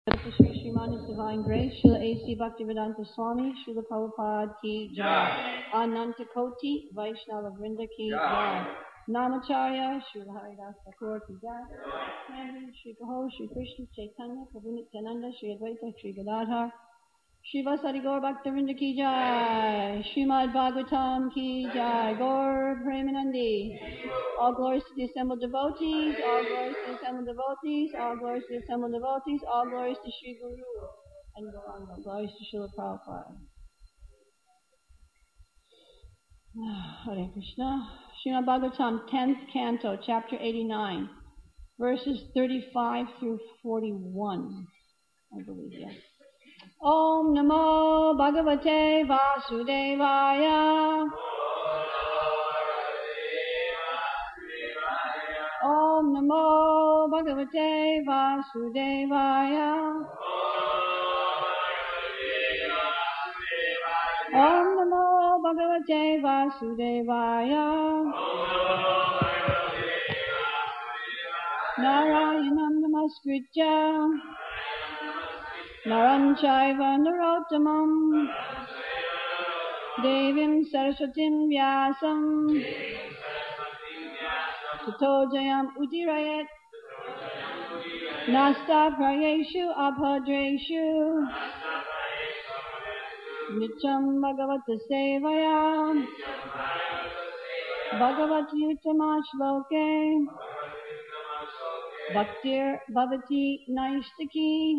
Shri Sriman His Divine Grace, Srila A.C. Bhaktivedanta Swami, Srila Prabhupada Ki Jai, Ananta Koti, Vaishnava Vrinda Ki Jai, Namacharya, Srila Haridas Thakur Ki Jai, Shri Kaho, Shri Krishna Chaitanya, Prabhu Nityananda, Shri Advaita, Shri Gadadhar, Shri Vasari Gaur Bhaktivinoda Ki Jai, Srimad Bhagavatam Ki Jai, Gaur Premanandi. All glories to the assembled devotees, all glories to the assembled devotees, all glories to the assembled devotees, all glories to Sri Guru, and Gauranga, glories to Srila Prabhupada. Hare Krishna. Srimad Bhagavatam, 10th Canto, Chapter 89, verses 35 through 41, I believe, yes. Om Namo Bhagavate Vasudevaya. Om Namo Bhagavate Vasudevaya. Om Namo Bhagavate Vasudevaya. Narayanam Namaskritya Naram Chaiva Narottamam Devim Saraswatim Vyasam Tato Jayam Udirayat Nasta Prayeshu Abhadreshu Nityam Bhagavata Sevaya Bhagavati Uttama Shloke Bhaktir Bhavati Naishtaki.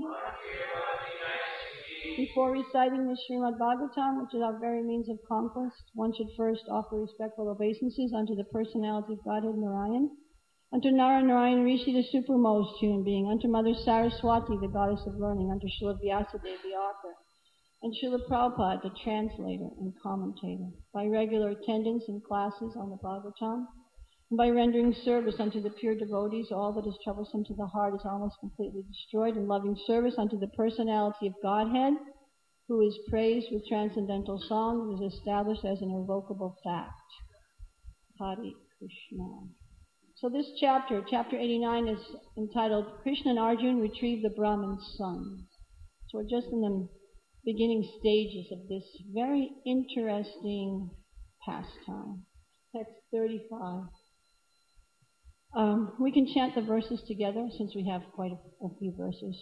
Before reciting the Srimad Bhagavatam, which is our very means of conquest, one should first offer respectful obeisances unto the personality of Godhead Narayan, unto Narayan Rishi, the supermost human being, unto Mother Saraswati, the goddess of learning, unto Srila Vyasadeva, the author, and Srila Prabhupada, the translator and commentator, by regular attendance in classes on the Bhagavatam, and by rendering service unto the pure devotees, all that is troublesome to the heart is almost completely destroyed, and loving service unto the personality of Godhead, who is praised with transcendental songs, is established as an irrevocable fact. Hare Krishna. So this chapter, chapter 89, is entitled Krishna and Arjuna Retrieve the Brahman's Son. So we're just in the beginning stages of this very interesting pastime. Text 35. We can chant the verses together since we have quite a few verses.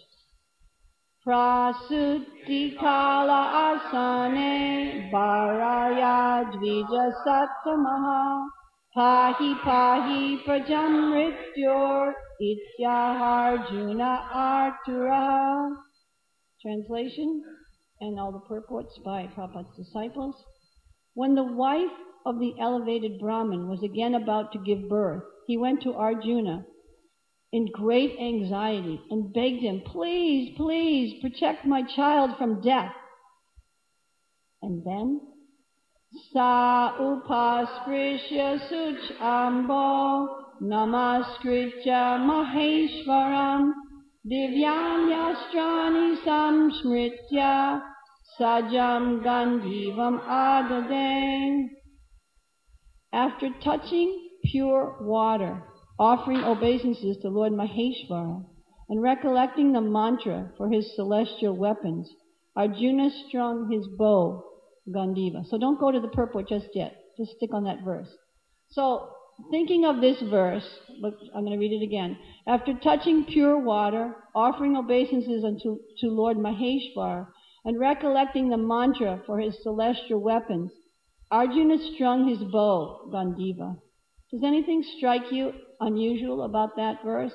Prasuti kala asane baraya dvija sattamaha pahi pahi prajam mrityor ityaharjuna artura. Translation and all the purports by Prabhupada's disciples. When the wife of the elevated Brahmin was again about to give birth, he went to Arjuna in great anxiety and begged him, please, please, protect my child from death. And then, Sa upasprisya such ambo namaskritya maheshwaram divyam yastrani samsmritya sajam gandivam adade. After touching pure water, offering obeisances to Lord Maheshwara, and recollecting the mantra for his celestial weapons, Arjuna strung his bow, Gandiva. So don't go to the purport just yet. Just stick on that verse. So, thinking of this verse, look, I'm going to read it again. After touching pure water, offering obeisances to Lord Maheshwara, and recollecting the mantra for his celestial weapons, Arjuna strung his bow, Gandiva. Does anything strike you unusual about that verse?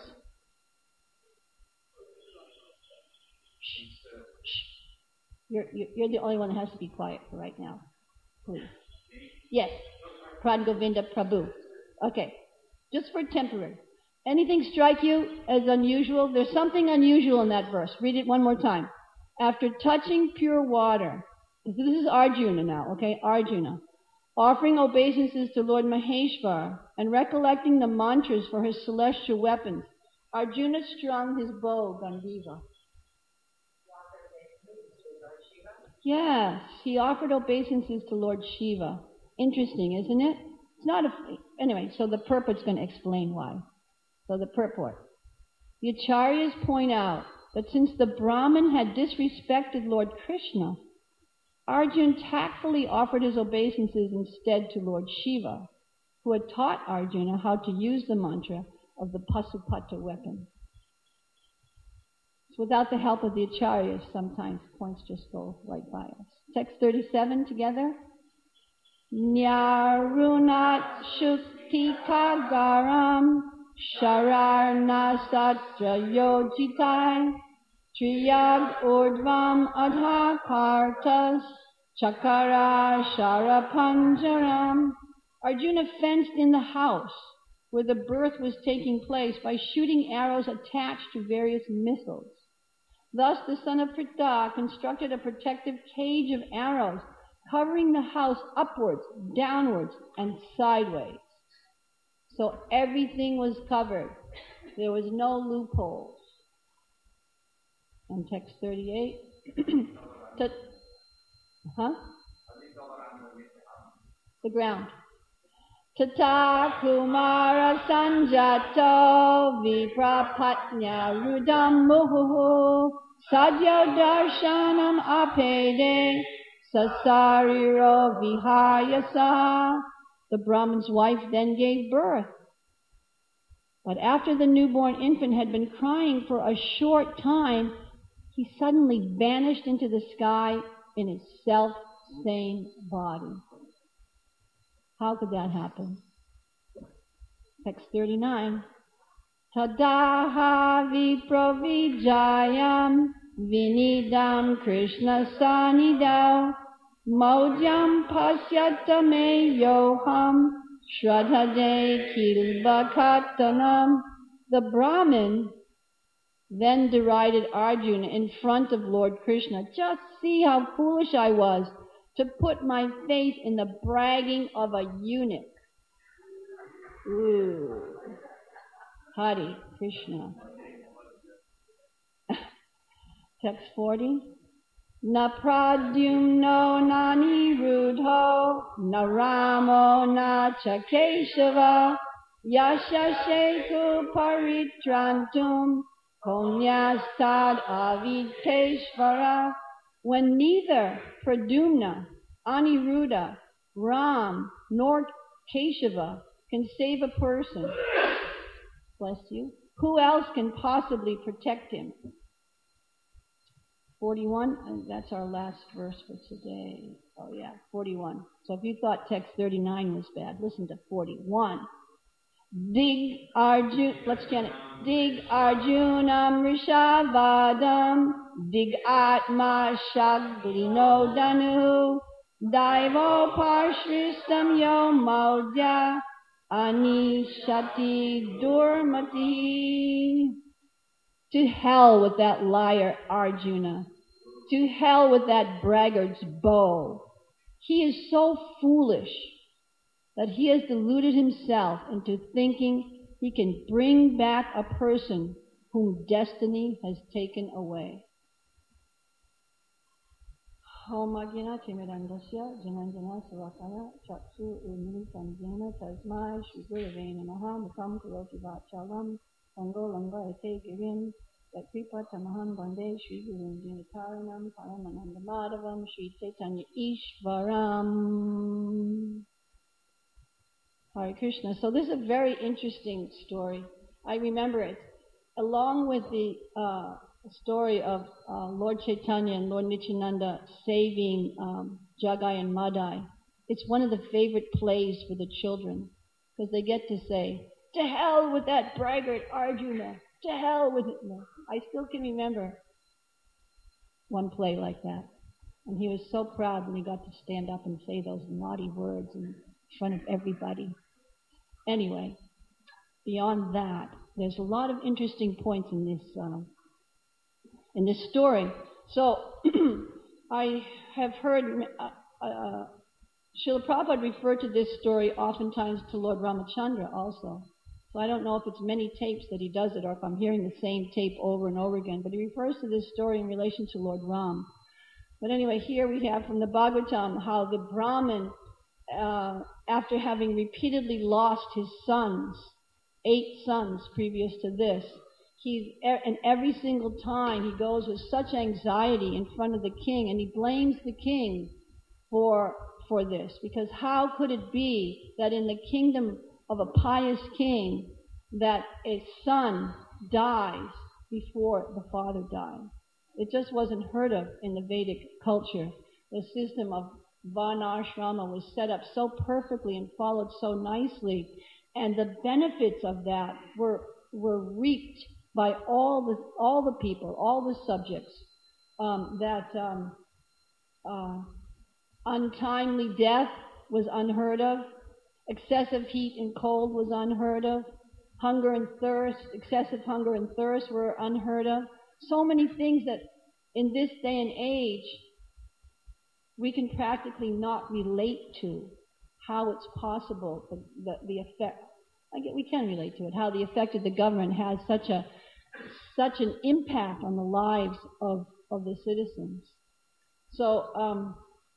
You're the only one that has to be quiet for right now. Please. Yes. Pradgovinda Prabhu. Okay. Just for temporary. Anything strike you as unusual? There's something unusual in that verse. Read it one more time. After touching pure water. This is Arjuna now, okay? Arjuna. Offering obeisances to Lord Maheshwara and recollecting the mantras for his celestial weapons, Arjuna strung his bow, Gandiva. Yes, he offered obeisances to Lord Shiva. Interesting, isn't it? It's not anyway, so the purport's going to explain why. So the purport. The Acharyas point out that since the Brahmin had disrespected Lord Krishna, Arjuna tactfully offered his obeisances instead to Lord Shiva, who had taught Arjuna how to use the mantra of the Pasupata weapon. So without the help of the acharyas, sometimes points just go right by us. Text 37 together. Nyarunat shukti garam shararna satra yojitai triyag urdvam adha kartas chakara sharapanjaram. Arjuna fenced in the house where the birth was taking place by shooting arrows attached to various missiles. Thus the son of Pritha constructed a protective cage of arrows covering the house upwards, downwards, and sideways. So everything was covered. There was no loopholes. And text 38. The ground. Tata kumara sanjato viprapatnya rudam muhu sadya darshanam apede sasariro vihayasa. The Brahmin's wife then gave birth. But after the newborn infant had been crying for a short time, he suddenly vanished into the sky in his self-same body. How could that happen? Text 39. Tadaha viprovijayam vinidam krishna sanidau maujam pasyatame yoham shraddhade kilbakatanam. The Brahmin then derided Arjuna in front of Lord Krishna. Just see how foolish I was to put my faith in the bragging of a eunuch. Ooh. Hare Krishna. Text 40. Na pradyumno na nirudho na ramo na chakeshava yashashetu paritrantum konyastad avidkeshvara. When neither Pradyumna, Aniruddha, Ram, nor Keshava can save a person, bless you, who else can possibly protect him? 41, and that's our last verse for today. Oh yeah, 41. So if you thought text 39 was bad, listen to 41. Dig Arjuna, let's chant it. Dig Arjunam Rishavadam, Dig Atma Shaglino Danu, Daivo Parshristam Yo Maudya, Anishati Durmati. To hell with that liar Arjuna. To hell with that braggart's bow. He is so foolish that he has deluded himself into thinking he can bring back a person whom destiny has taken away. Om Agina Timirandasya Jananjana Savakaya Chatsu Umilitam Jena Tasmai Shri Gurave Namaha Mukam Karoti Vachalam Tango Langa Ete Girim Yakripa Tamahan Bande Shri Guru Jinataranam Paramananda Madhavam Shri Chaitanya Ishvaram. Hare Krishna. So this is a very interesting story. I remember it. Along with the story of Lord Chaitanya and Lord Nityananda saving Jagai and Madai, it's one of the favorite plays for the children, because they get to say, to hell with that braggart Arjuna, to hell with it. I still can remember one play like that. And he was so proud when he got to stand up and say those naughty words in front of everybody. Anyway, beyond that, there's a lot of interesting points in this story. So I have heard Srila Prabhupada refer to this story oftentimes to Lord Ramachandra also. So I don't know if it's many tapes that he does it or if I'm hearing the same tape over and over again, but he refers to this story in relation to Lord Ram. But anyway, here we have from the Bhagavatam how the Brahmin, after having repeatedly lost his sons, 8 sons previous to this, and every single time he goes with such anxiety in front of the king, and he blames the king for this, because how could it be that in the kingdom of a pious king that a son dies before the father died? It just wasn't heard of in the Vedic culture. The system of Varnashrama was set up so perfectly and followed so nicely, and the benefits of that were reaped by all the people, all the subjects. Untimely death was unheard of. Excessive heat and cold was unheard of. Hunger and thirst, excessive hunger and thirst were unheard of. So many things that in this day and age we can practically not relate to how it's possible, the effect. We can relate to it, how the effect of the government has such an impact on the lives of the citizens. So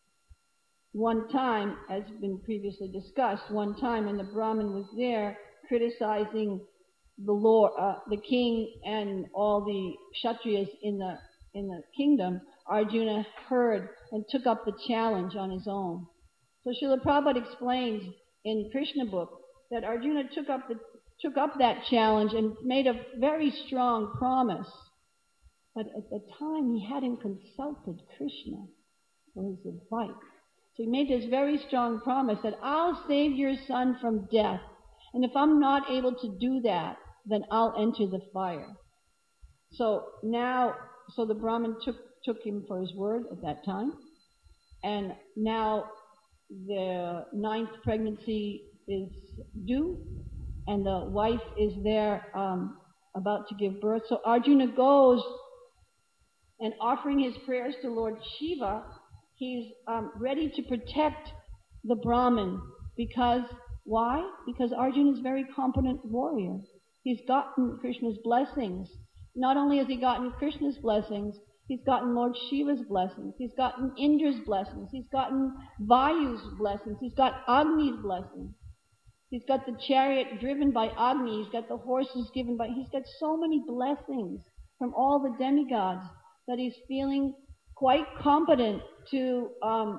one time, as been previously discussed, one time when the Brahmin was there criticizing the king and all the Kshatriyas in the kingdom, Arjuna heard and took up the challenge on his own. So Srila Prabhupada explains in Krishna book that Arjuna took up that challenge and made a very strong promise. But at the time he hadn't consulted Krishna for his advice. So he made this very strong promise that I'll save your son from death. And if I'm not able to do that, then I'll enter the fire. So the Brahmin took him for his word at that time. And now the 9th pregnancy is due, and the wife is there about to give birth. So Arjuna goes and offering his prayers to Lord Shiva, he's ready to protect the Brahmin. Because, why? Because Arjuna is a very competent warrior. He's gotten Krishna's blessings. Not only has he gotten Krishna's blessings, he's gotten Lord Shiva's blessings. He's gotten Indra's blessings. He's gotten Vayu's blessings. He's got Agni's blessings. He's got the chariot driven by Agni. He's got the horses given by... He's got so many blessings from all the demigods that he's feeling quite competent to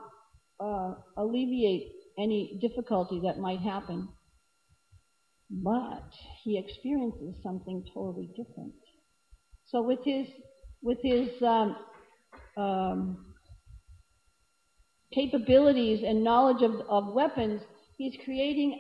alleviate any difficulty that might happen. But he experiences something totally different. So with his capabilities and knowledge of weapons, he's creating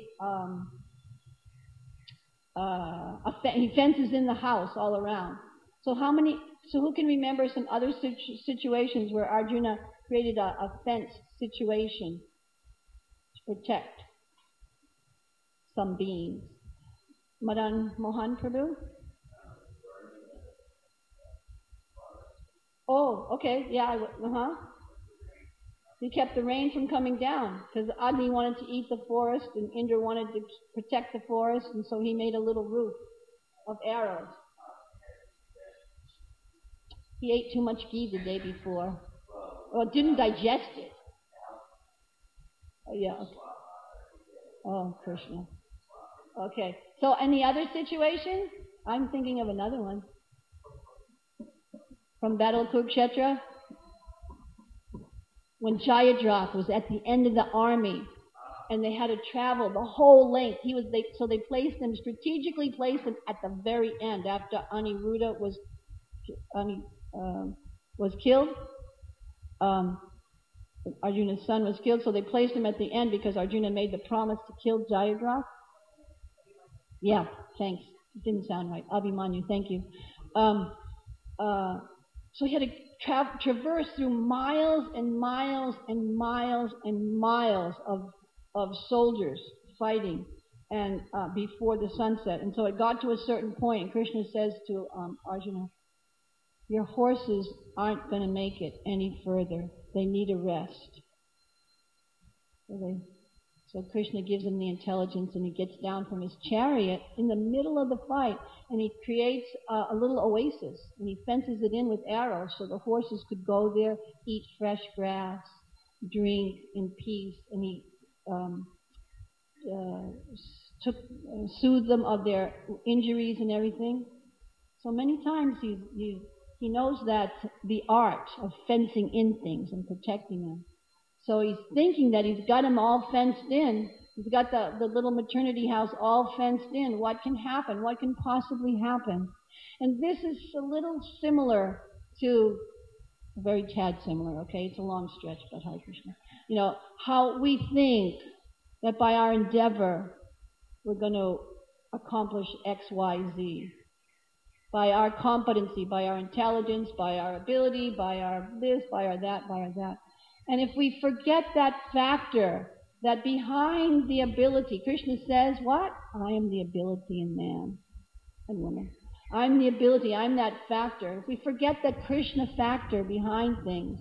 he fences in the house all around. So who can remember some other situations where Arjuna created a fence situation to protect some beings? Madan Mohan Prabhu? Oh, okay, yeah, He kept the rain from coming down because Agni wanted to eat the forest and Indra wanted to protect the forest, and so he made a little roof of arrows. He ate too much ghee the day before. Or didn't digest it. Oh, yeah. Okay. Oh, Krishna. Okay. So any other situation? I'm thinking of another one. From Battle of Kurukshetra, when Jayadratha was at the end of the army and they had to travel the whole length, so they strategically placed him at the very end after Aniruddha was killed. Arjuna's son was killed, so they placed him at the end because Arjuna made the promise to kill Jayadratha. Yeah, thanks. It didn't sound right. Abhimanyu, thank you. So he had to traverse through miles and miles and miles and miles of soldiers fighting and before the sunset. And so it got to a certain point, and Krishna says to Arjuna, your horses aren't going to make it any further. They need a rest. So Krishna gives him the intelligence, and he gets down from his chariot in the middle of the fight, and he creates a little oasis, and he fences it in with arrows so the horses could go there, eat fresh grass, drink in peace, and he soothed them of their injuries and everything. So many times he knows that the art of fencing in things and protecting them. So he's thinking that he's got them all fenced in. He's got the little maternity house all fenced in. What can happen? What can possibly happen? And this is a little similar to, a very tad similar, okay? It's a long stretch, but Hare Krishna. You know, how we think that by our endeavor we're going to accomplish X, Y, Z. By our competency, by our intelligence, by our ability, by our this, by our that, by our that. And if we forget that factor, that behind the ability, Krishna says, what? I am the ability in man and woman. I'm the ability, I'm that factor. If we forget that Krishna factor behind things,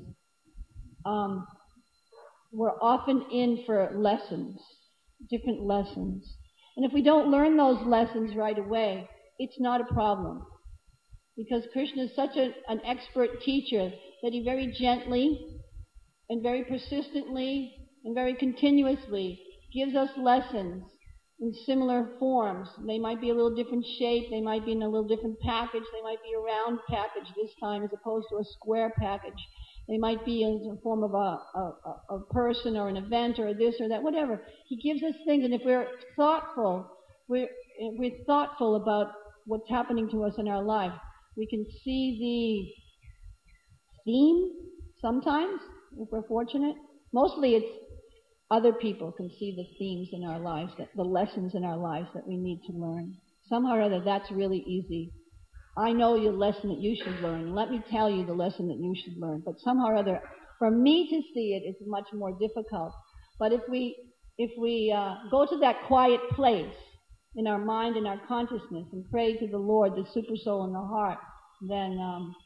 we're often in for lessons, different lessons. And if we don't learn those lessons right away, it's not a problem. Because Krishna is such an expert teacher that he very gently and very persistently and very continuously gives us lessons in similar forms. They might be a little different shape, they might be in a little different package, they might be a round package this time as opposed to a square package. They might be in the form of a person or an event or this or that, whatever. He gives us things, and if we're thoughtful, we're thoughtful about what's happening to us in our life, we can see the theme sometimes, if we're fortunate. Mostly it's other people can see the themes in our lives, the lessons in our lives that we need to learn. Somehow or other, that's really easy. I know the lesson that you should learn. Let me tell you the lesson that you should learn. But somehow or other, for me to see it is much more difficult. But if we go to that quiet place in our mind and our consciousness and pray to the Lord, the super soul in the heart, then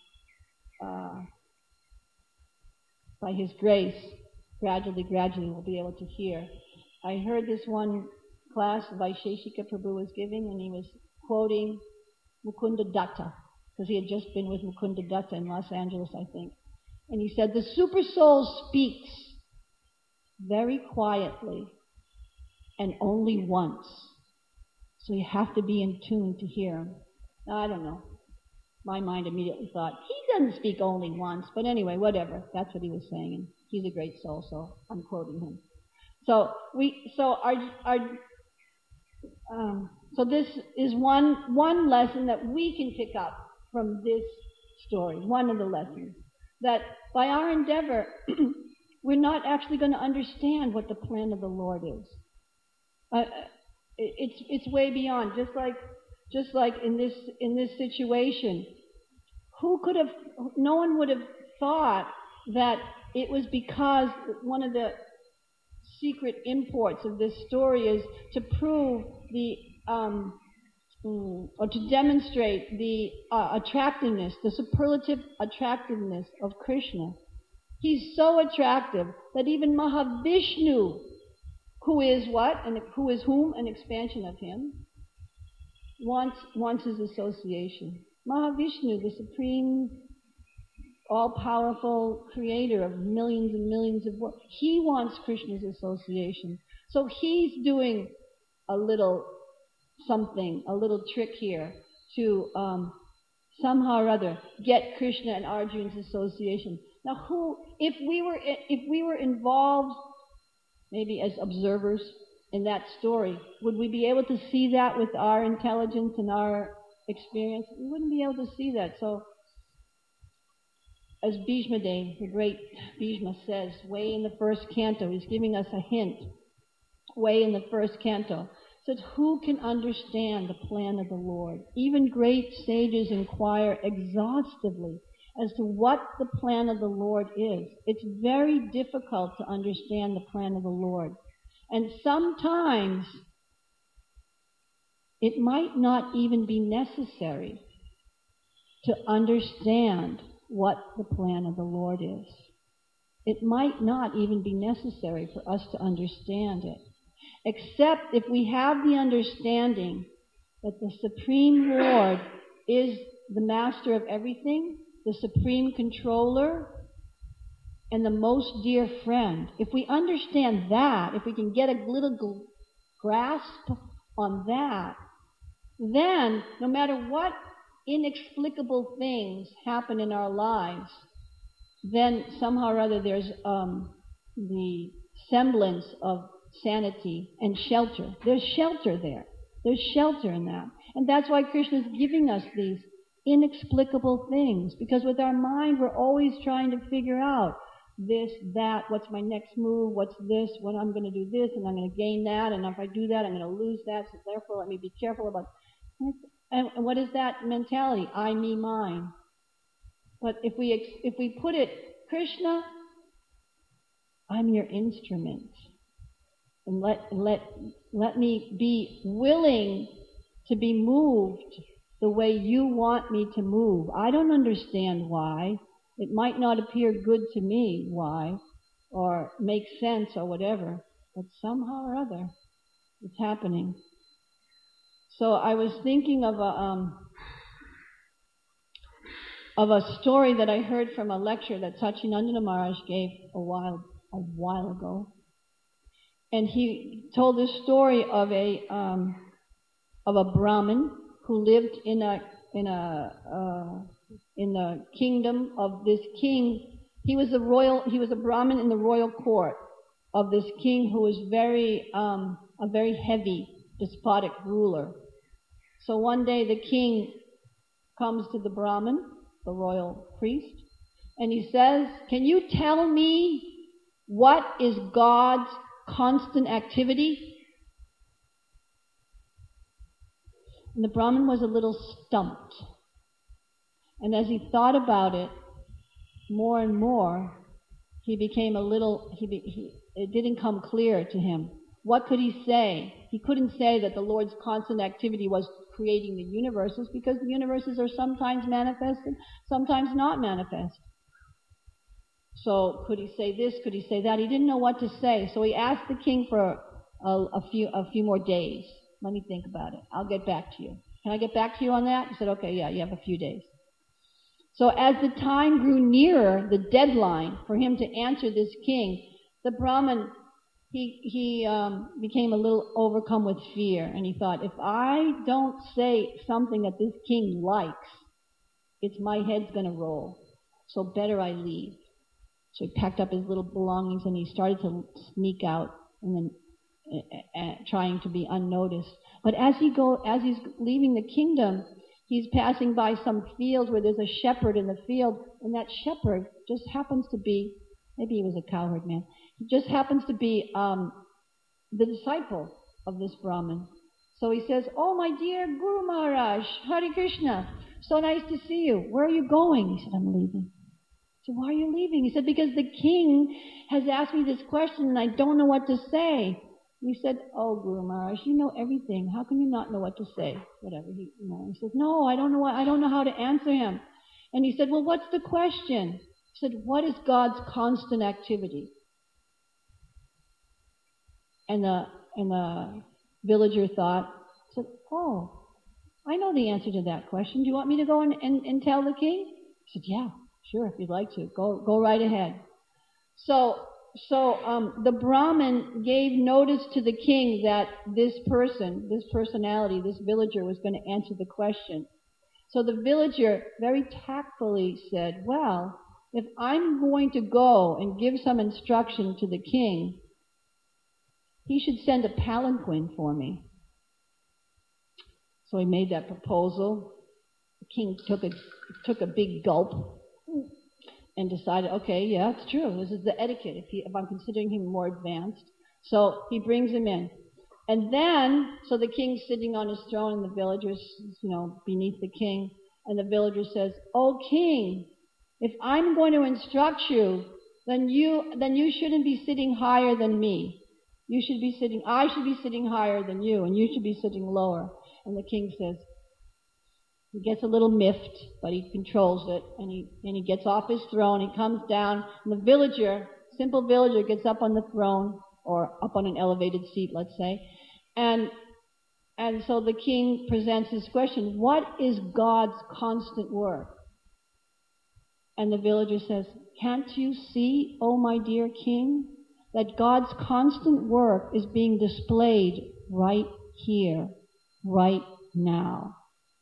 by His grace, gradually we'll be able to hear. I heard this one class Vaisheshika Prabhu was giving, and he was quoting Mukunda Datta, because he had just been with Mukunda Datta in Los Angeles, I think. And he said, the super soul speaks very quietly and only once. So you have to be in tune to hear him. Now, I don't know. My mind immediately thought, he doesn't speak only once. But anyway, whatever. That's what he was saying. And he's a great soul, so I'm quoting him. So this is one lesson that we can pick up from this story, one of the lessons, that by our endeavor, we're not actually going to understand what the plan of the Lord is. It's way beyond. Just like in this situation, no one would have thought that it was because one of the secret imports of this story is to prove or to demonstrate the attractiveness, the superlative attractiveness of Krishna. He's so attractive that even Mahavishnu, who is what? And who is whom? An expansion of him, wants his association. Mahavishnu, the supreme, all-powerful creator of millions and millions of worlds, he wants Krishna's association. So he's doing a little something, a little trick here to somehow or other get Krishna and Arjuna's association. Now, if we were involved, maybe as observers in that story, would we be able to see that with our intelligence and our experience? We wouldn't be able to see that. So, as Bhishma Dev, the great Bhishma says, way in the first canto, he's giving us a hint, way in the first canto, said, who can understand the plan of the Lord? Even great sages inquire exhaustively as to what the plan of the Lord is. It's very difficult to understand the plan of the Lord. And sometimes it might not even be necessary to understand what the plan of the Lord is. It might not even be necessary for us to understand it, except if we have the understanding that the Supreme Lord is the master of everything, the supreme controller, and the most dear friend. If we understand that, if we can get a little grasp on that, then no matter what inexplicable things happen in our lives, then somehow or other there's the semblance of sanity and shelter. There's shelter there. There's shelter in that. And that's why Krishna is giving us these inexplicable things, because with our mind we're always trying to figure out this, that, what's my next move, what's this, what I'm going to do this, and I'm going to gain that, and if I do that, I'm going to lose that, so therefore let me be careful about. And what is that mentality? I, me, mine. But if we put it, Krishna, I'm your instrument, and let me be willing to be moved the way you want me to move. I don't understand why. It might not appear good to me why, or make sense or whatever, but somehow or other it's happening. So I was thinking of a story that I heard from a lecture that Sachinandana Maharaj gave a while ago. And he told this story of a Brahmin who lived in the kingdom of this king. He was a Brahmin in the royal court of this king who was a very heavy, despotic ruler. So one day the king comes to the Brahmin, the royal priest, and he says, "Can you tell me what is God's constant activity?" And the Brahmin was a little stumped. And as he thought about it more and more, he became it didn't come clear to him. What could he say? He couldn't say that the Lord's constant activity was creating the universes, because the universes are sometimes manifested, sometimes not manifest. So could he say this? Could he say that? He didn't know what to say. So he asked the king for a few more days. Let me think about it. I'll get back to you. Can I get back to you on that? He said, okay, yeah, you have a few days. So as the time grew nearer, the deadline for him to answer this king, the Brahmin, he became a little overcome with fear, and he thought, if I don't say something that this king likes, my head's going to roll. So better I leave. So he packed up his little belongings and he started to sneak out, and then trying to be unnoticed. But as he's leaving the kingdom, he's passing by some fields where there's a shepherd in the field, and that shepherd just happens to be, maybe he was a cowherd man, he just happens to be the disciple of this Brahmin. So he says, "Oh, my dear Guru Maharaj, Hare Krishna, so nice to see you. Where are you going?" He said, "I'm leaving." So why are you leaving? He said, "Because the king has asked me this question and I don't know what to say." He said, "Oh, Guru Maharaj, you know everything. How can you not know what to say?" Whatever. He says, "No, I don't know how to answer him." And he said, "Well, what's the question?" He said, "What is God's constant activity?" And the villager said, "Oh, I know the answer to that question. Do you want me to go and tell the king?" He said, "Yeah, sure, if you'd like to. Go right ahead." So the Brahmin gave notice to the king that this personality, this villager was going to answer the question. So the villager very tactfully said, "Well, if I'm going to go and give some instruction to the king, he should send a palanquin for me." So he made that proposal. The king took a big gulp and decided, okay, yeah, it's true. This is the etiquette if I'm considering him more advanced. So he brings him in. And then, so the king's sitting on his throne and the villagers, beneath the king. And the villager says, "Oh, king, if I'm going to instruct you, then you shouldn't be sitting higher than me. I should be sitting higher than you, and you should be sitting lower." And the king says, he gets a little miffed, but he controls it, and he gets off his throne, he comes down, and the simple villager gets up on the throne, or up on an elevated seat, let's say, and so the king presents his question, "What is God's constant work?" And the villager says, "Can't you see, oh my dear king, that God's constant work is being displayed right here, right now?"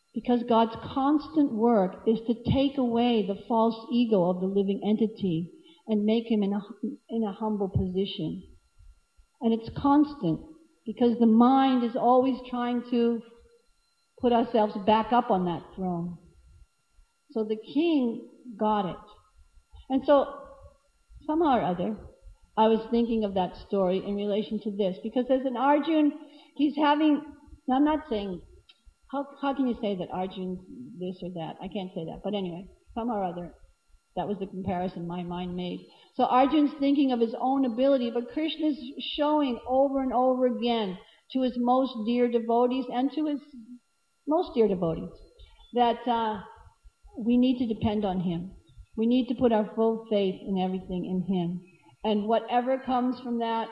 Because God's constant work is to take away the false ego of the living entity and make him in a humble position. And it's constant because the mind is always trying to put ourselves back up on that throne. So the king got it. And so, somehow or other, I was thinking of that story in relation to this. Because as an Arjun, he's having, I'm not saying, how can you say that Arjun's this or that? I can't say that. But anyway, somehow or other, that was the comparison my mind made. So Arjun's thinking of his own ability, but Krishna's showing over and over again to his most dear devotees and to his most dear devotees that we need to depend on him. We need to put our full faith in everything in him. And whatever comes from that,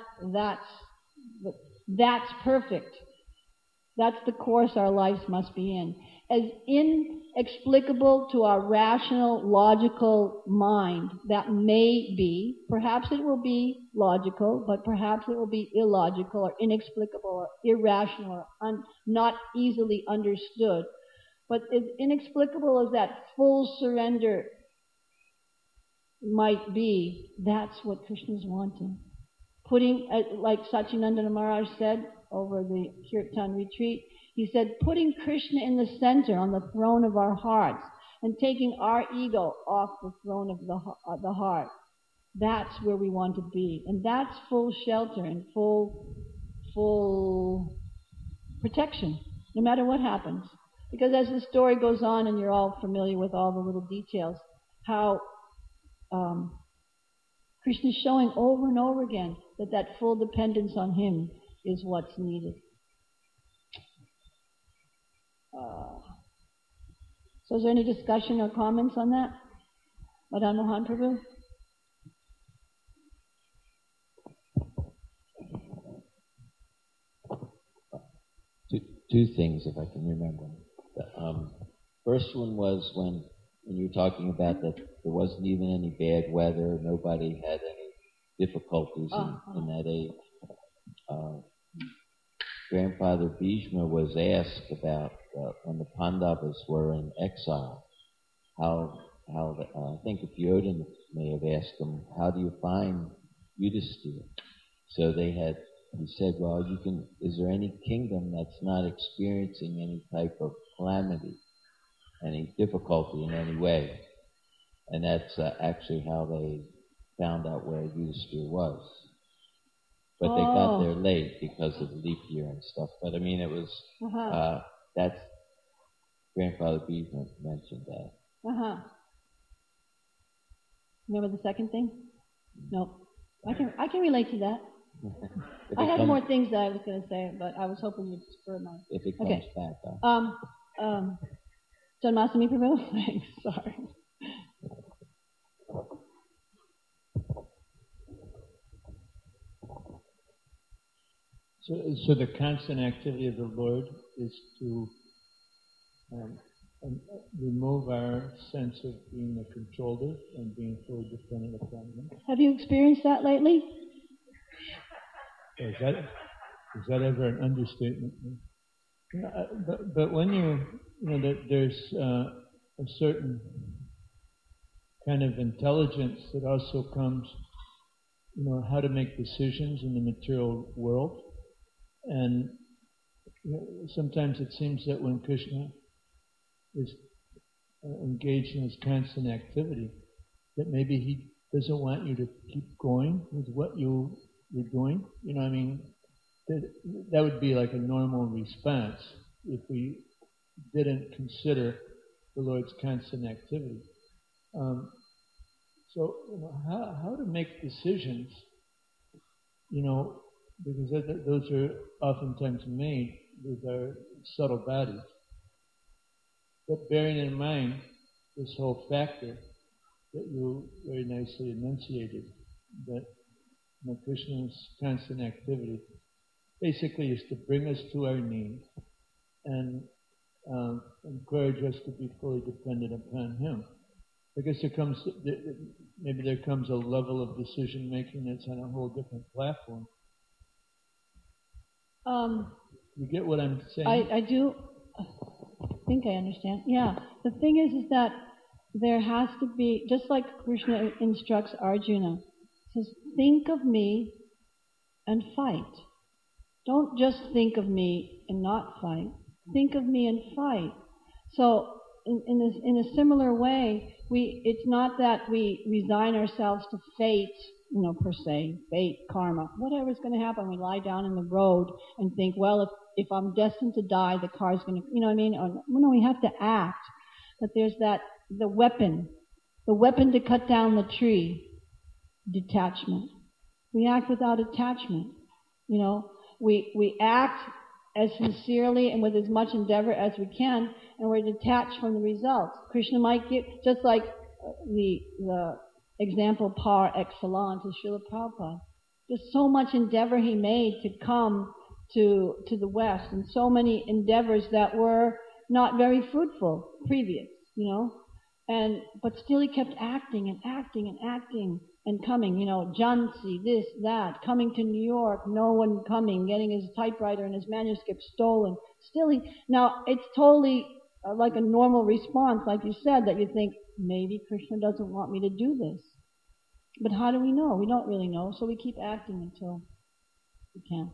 that's perfect. That's the course our lives must be in. As inexplicable to our rational, logical mind that may be, perhaps it will be logical, but perhaps it will be illogical or inexplicable or irrational or not easily understood. But as inexplicable as that full surrender might be, that's what Krishna's wanting. Putting, like Satchidananda Maharaj said over the Kirtan retreat, he said, putting Krishna in the center on the throne of our hearts and taking our ego off the throne of the heart. That's where we want to be. And that's full shelter and full protection, no matter what happens. Because as the story goes on, and you're all familiar with all the little details, how Krishna's showing over and over again that full dependence on him is what's needed. So is there any discussion or comments on that? Madan Mohan Prabhu? Two things, if I can remember. First one was when you were talking about that there wasn't even any bad weather, nobody had any difficulties in that age. Grandfather Bhishma was asked about when the Pandavas were in exile, how I think Duryodhana may have asked them, how do you find Yudhisthira? So he said, well, is there any kingdom that's not experiencing any type of calamity, any difficulty in any way? And that's actually how they found out where Yudhisthira was. But they got there late because of the leap year and stuff. But I mean, it was, that's, Grandfather Bhishma mentioned that. Remember the second thing? No. I can relate to that. I have more things that I was going to say, but I was hoping you'd spur my... If it comes back. Janmashtami Prabhu? Thanks, sorry. So the constant activity of the Lord is to remove our sense of being a controller and being fully dependent upon Him. Have you experienced that lately? Is that ever an understatement? But when there's a certain kind of intelligence that also comes, how to make decisions in the material world. And sometimes it seems that when Krishna is engaged in his constant activity, that maybe he doesn't want you to keep going with what you're doing. That would be like a normal response if we didn't consider the Lord's constant activity. So how to make decisions, because those are oftentimes made with our subtle bodies. But bearing in mind this whole factor that you very nicely enunciated, that Krishna's constant activity basically is to bring us to our knees and encourage us to be fully dependent upon Him. Because maybe there comes a level of decision making that's on a whole different platform. You get what I'm saying? I do. think I understand. Yeah. The thing is that there has to be, just like Krishna instructs Arjuna, says, think of me and fight. Don't just think of me and not fight. Think of me and fight. So, in a similar way, it's not that we resign ourselves to fate, per se, fate, karma, whatever's going to happen. We lie down in the road and think, well, if I'm destined to die, the car's going to, Or, no, we have to act. But there's the weapon to cut down the tree, detachment. We act without attachment. We act as sincerely and with as much endeavor as we can, and we're detached from the results. Krishna might give, just like the example par excellence is Srila Prabhupada. There's so much endeavor he made to come to the West, and so many endeavors that were not very fruitful previous, but still he kept acting and acting and acting and coming, Jhansi, this, that, coming to New York, no one coming, getting his typewriter and his manuscript stolen. Still now it's totally like a normal response, like you said, that you think, maybe Krishna doesn't want me to do this. But how do we know? We don't really know, so we keep acting until we can.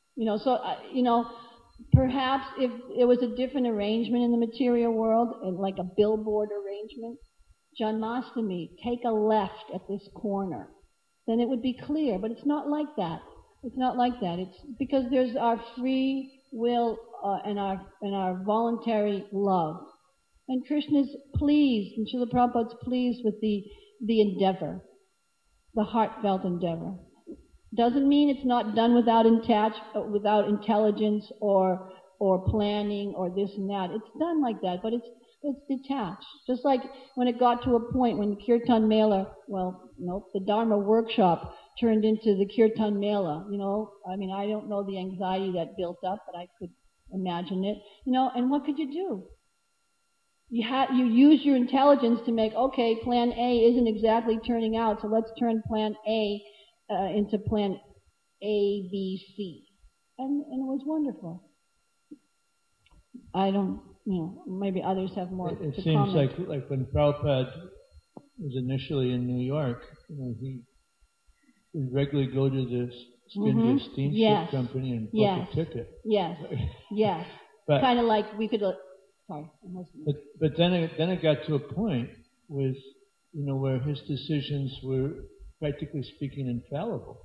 Perhaps if it was a different arrangement in the material world, like a billboard arrangement, Janmashtami, take a left at this corner, then it would be clear. But it's not like that. It's not like that. It's because there's our free will and our voluntary love. And Krishna's pleased, and Srila Prabhupada's pleased with the endeavor, the heartfelt endeavor. Doesn't mean it's not done without intelligence or planning or this and that. It's done like that, but it's detached. Just like when it got to a point when Kirtan Mela, the Dharma workshop turned into the Kirtan Mela, I don't know the anxiety that built up, but I could imagine it, and what could you do? You use your intelligence to make, okay, plan A isn't exactly turning out, so let's turn plan A into plan A, B, C. And it was wonderful. I don't, maybe others have more It to seems comment. like when Prabhupada was initially in New York, he would regularly go to the Skindia Steamship Company and book a ticket. Yes. But, kind of like we could, sorry. But then it got to a point with, where his decisions were practically speaking infallible.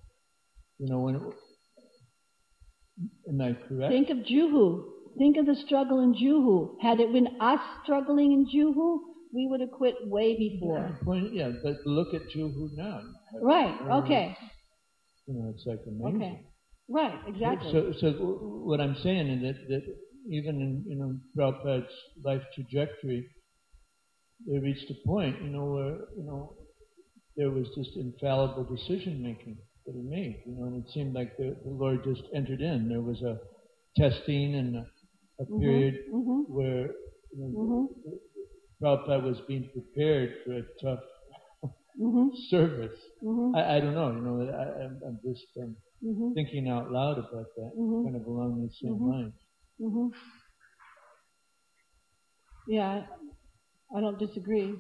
Am I correct? Think of Juhu. Think of the struggle in Juhu. Had it been us struggling in Juhu, we would have quit way before. Yeah, but look at Juhu now. Right, okay. It's like amazing. Okay, right, exactly. So what I'm saying is that even in Prabhupada's life trajectory, they reached a point, where, there was just infallible decision making that he made, and it seemed like the Lord just entered in. There was a testing and a period where Prabhupada was being prepared for a tough service. I don't know, I'm just thinking out loud about that, kind of along these same lines. Yeah, I don't disagree.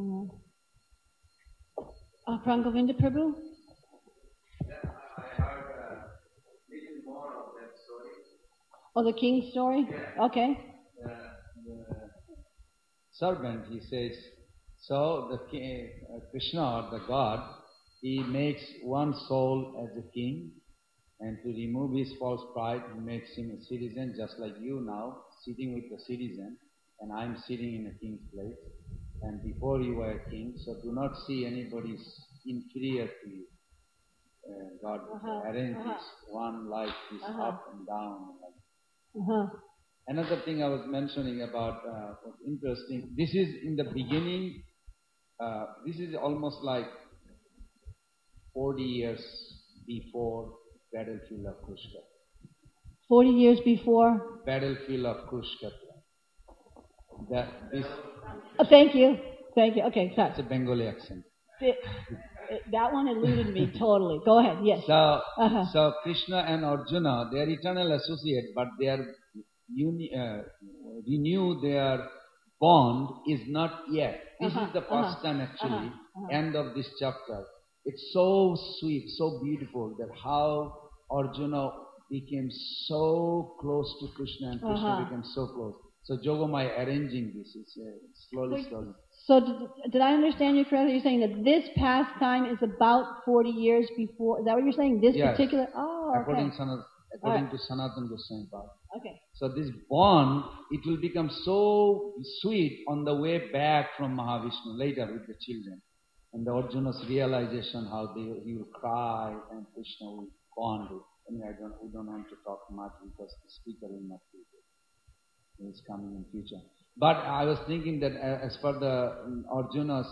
Prangovinda Prabhu? Yeah, I heard a little more of that story. Oh, the king's story? Yeah. Okay. The servant, he says, so the king, Krishna or the God, he makes one soul as a king, and to remove his false pride, he makes him a citizen, just like you now, sitting with the citizen, and I'm sitting in a king's place. And before you were a king, so do not see anybody inferior to you. God arranges one life is up and down. Another thing I was mentioning about was interesting. This is in the beginning. This is almost like 40 years before battlefield of Kurukshetra. 40 years before? Battlefield of Kurukshetra. Thank you. Okay, sorry. It's a Bengali accent. That one eluded me totally. Go ahead, yes. So Krishna and Arjuna, they are eternal associates, but they are renew their bond is not yet. This is the first time actually, end of this chapter. It's so sweet, so beautiful that how Arjuna became so close to Krishna and Krishna became so close. So Yogamaya arranging this is slowly. So did I understand you correctly? You're saying that this pastime is about 40 years before. Is that what you're saying? This particular. Oh, okay. According to Sanatana Goswami Pad. Okay. So this bond, it will become so sweet on the way back from Mahavishnu later with the children. And the Arjuna's realization how he will cry and Krishna will bond with. Anyway, we don't want to talk much because the speaker will not be there. He is coming in future. But I was thinking that as for the Arjuna's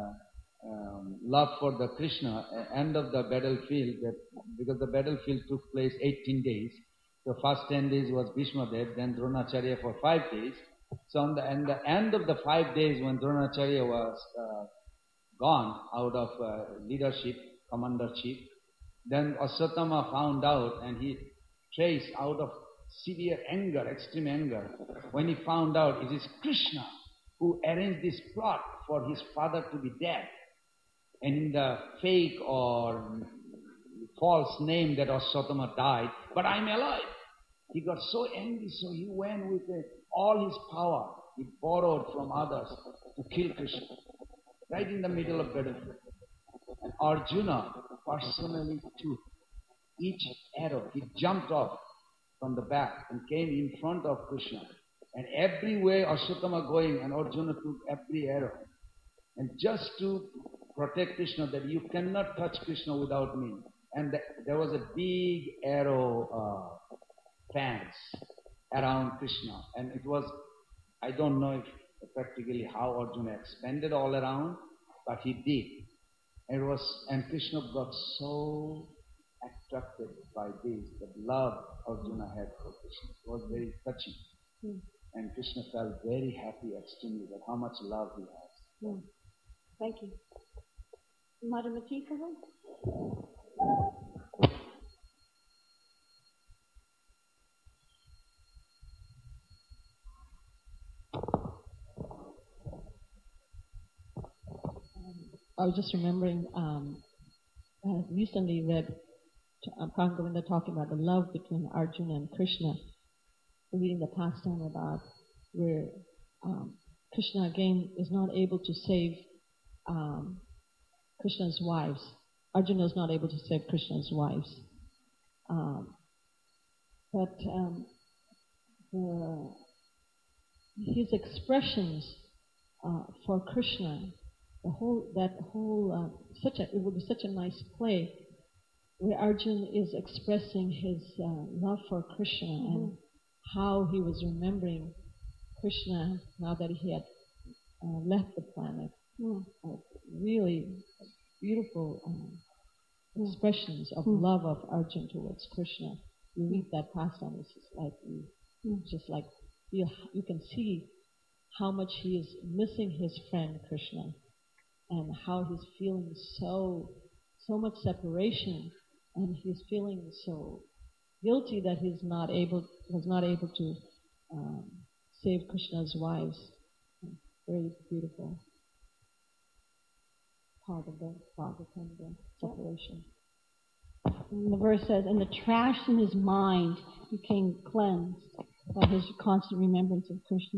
love for the Krishna, end of the battlefield, because the battlefield took place 18 days. The first 10 days was Bhishma Dev, then Dronacharya for 5 days. So on the end of the 5 days when Dronacharya was gone out of leadership, commandership, then Ashwatthama found out and he traced out of severe anger, extreme anger, when he found out it is Krishna who arranged this plot for his father to be dead. And in the fake or false name that Ashwatthama died, but I'm alive. He got so angry, so he went with all his power. He borrowed from others to kill Krishna, right in the middle of battlefield. And Arjuna personally took each arrow. He jumped off from the back and came in front of Krishna. And every way Ashwatthama going, and Arjuna took every arrow. And just to protect Krishna, that you cannot touch Krishna without me. And there was a big arrow fence around Krishna. And it was, I don't know if practically how Arjuna expanded all around, but he did. And Krishna got so attracted by this, the love Arjuna had for Krishna. It was very touching. And Krishna felt very happy extremely that how much love he has. Thank you. Madhumati Prabhu? I was just remembering, I recently read Prabhupada Govinda talking about the love between Arjuna and Krishna, reading the pastime about where Krishna again is not able to save Krishna's wives. Arjuna is not able to save Krishna's wives. But his expressions for Krishna, it would be such a nice play where Arjuna is expressing his love for Krishna and how he was remembering Krishna now that he had left the planet. Really beautiful expressions of love of Arjuna towards Krishna. You read that pastime, it's just like you can see how much he is missing his friend Krishna, and how he's feeling so much separation, and he's feeling so guilty that he was not able to save Krishna's wives. Very beautiful part of the separation. And the verse says, and the trash in his mind became cleansed by his constant remembrance of Krishna.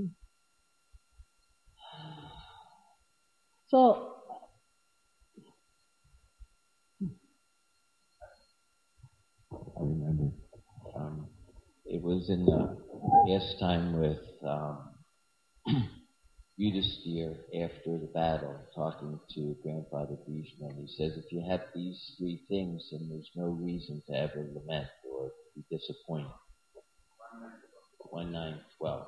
So, I remember it was in the pastime with Yudhisthira after the battle, talking to Grandfather Bhishma, and he says, if you have these three things, then there's no reason to ever lament or be disappointed. 1912.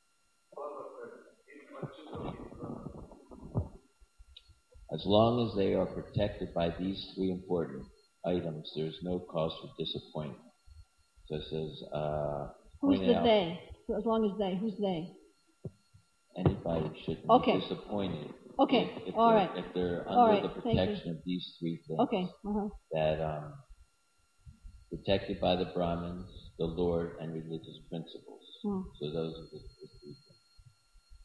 As long as they are protected by these three important items, there's no cause for disappointment. So it says, who's the they? As long as they, who's they? Anybody shouldn't be disappointed. Okay, If they're under the protection of these three things. That protected by the Brahmins, the Lord, and religious principles. So those are the three things.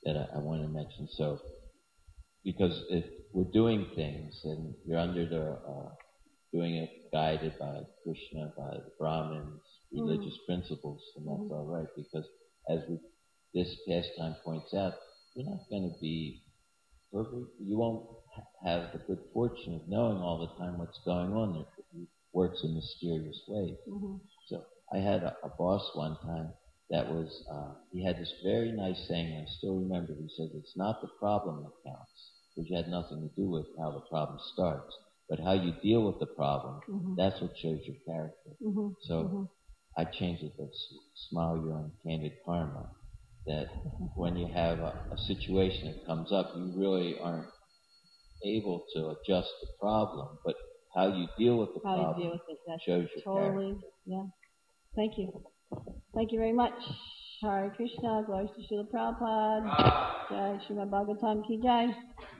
that I want to mention. So, because if we're doing things and you're under doing it guided by Krishna, by the Brahmins, religious principles, and that's all right. Because as this pastime points out, you're not going to be perfect. You won't have the good fortune of knowing all the time what's going on. It works in mysterious ways. So I had a boss one time that was, he had this very nice saying, and I still remember. He said, it's not the problem that counts, which had nothing to do with how the problem starts, but how you deal with the problem, that's what shows your character. So I changed it to smile your own candid karma, that when you have a situation that comes up, you really aren't able to adjust the problem, but how you deal with the problem shows your character. Yeah. Thank you. Thank you very much. Hare Krishna, glories to Srila Prabhupada. Jai Srimad Bhagavatam Ki Jai.